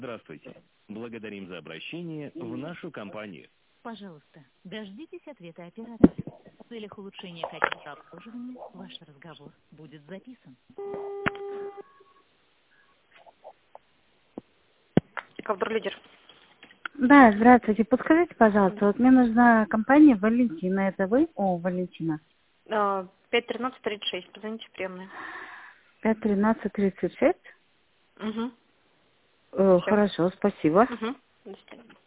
Здравствуйте. Благодарим за обращение в нашу компанию. Пожалуйста, дождитесь ответа оператора. В целях улучшения качества обслуживания ваш разговор будет записан. Ковдор-лидер. Да, здравствуйте. Подскажите, пожалуйста, вот мне нужна компания Валентина. Это вы? О, Валентина. 5-13-36. Позвоните в приемную. 5-13-36? Угу. Хорошо, спасибо. Угу. До свидания.